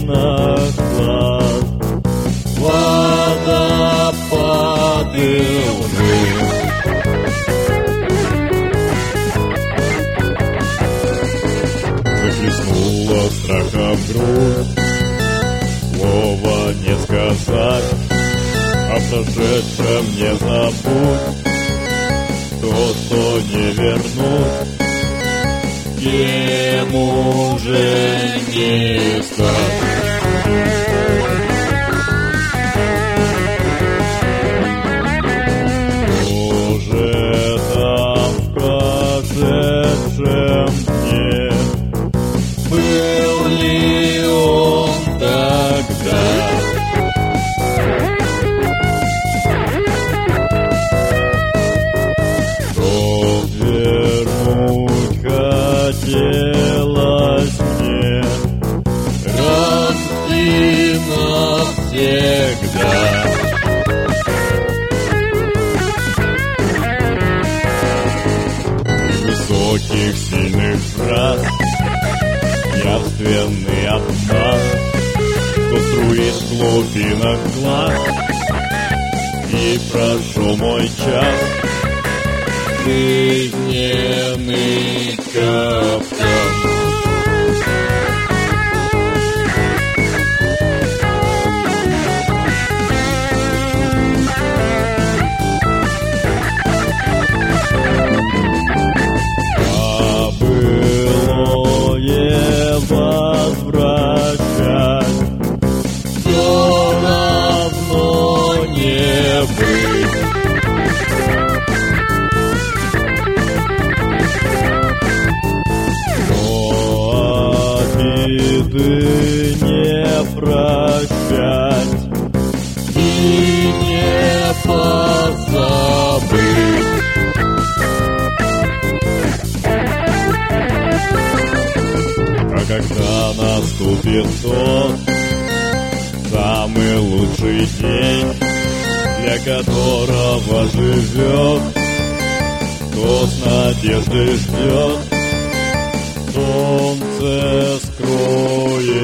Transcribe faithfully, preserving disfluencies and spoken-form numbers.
глубинах глаз водопады лжи. Захлестнула страхом грудь, слова не сказать, о прошедшем не забудь, то, что не вернуть, кем уже не стать. Уже там в прошедшем дне был ли он тогда? Чтоб вернуть хотелось мне раз и навсегда. Высоких сильных фраз явственный обман, что струит в глубинах глаз. И прошел мой час, жизненный капкан. Возвращать все равно не быть. Но обиды не прощать и не позабыть. А когда наступит тот самый лучший день, для которого живет, кто с надеждой ждет, солнце скроет